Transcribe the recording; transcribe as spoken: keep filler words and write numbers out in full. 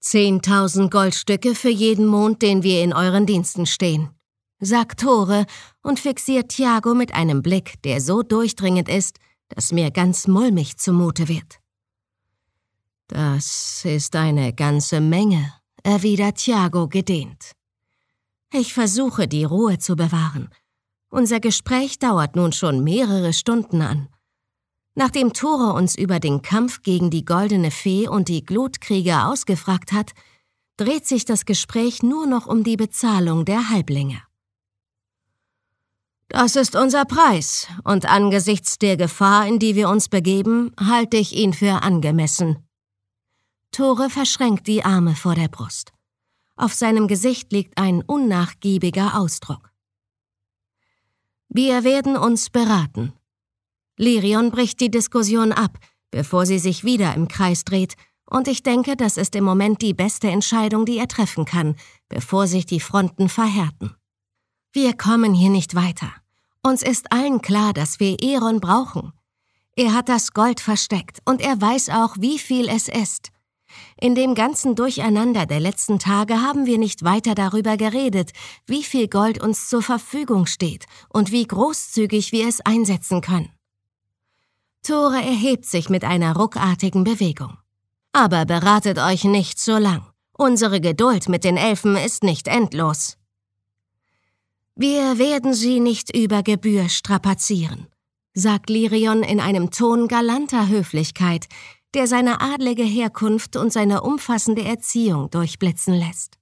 Zehntausend Goldstücke für jeden Mond, den wir in euren Diensten stehen, sagt Tore und fixiert Thiago mit einem Blick, der so durchdringend ist, dass mir ganz mulmig zumute wird. Das ist eine ganze Menge, erwidert Thiago gedehnt. Ich versuche, die Ruhe zu bewahren. Unser Gespräch dauert nun schon mehrere Stunden an. Nachdem Tore uns über den Kampf gegen die Goldene Fee und die Glutkrieger ausgefragt hat, dreht sich das Gespräch nur noch um die Bezahlung der Halblinge. Das ist unser Preis, und angesichts der Gefahr, in die wir uns begeben, halte ich ihn für angemessen. Tore verschränkt die Arme vor der Brust. Auf seinem Gesicht liegt ein unnachgiebiger Ausdruck. Wir werden uns beraten. Lirion bricht die Diskussion ab, bevor sie sich wieder im Kreis dreht, und ich denke, das ist im Moment die beste Entscheidung, die er treffen kann, bevor sich die Fronten verhärten. Wir kommen hier nicht weiter. Uns ist allen klar, dass wir Eron brauchen. Er hat das Gold versteckt und er weiß auch, wie viel es ist. In dem ganzen Durcheinander der letzten Tage haben wir nicht weiter darüber geredet, wie viel Gold uns zur Verfügung steht und wie großzügig wir es einsetzen können. Tore erhebt sich mit einer ruckartigen Bewegung. Aber beratet euch nicht so lang. Unsere Geduld mit den Elfen ist nicht endlos. Wir werden sie nicht über Gebühr strapazieren, sagt Lirion in einem Ton galanter Höflichkeit, der seine adlige Herkunft und seine umfassende Erziehung durchblitzen lässt.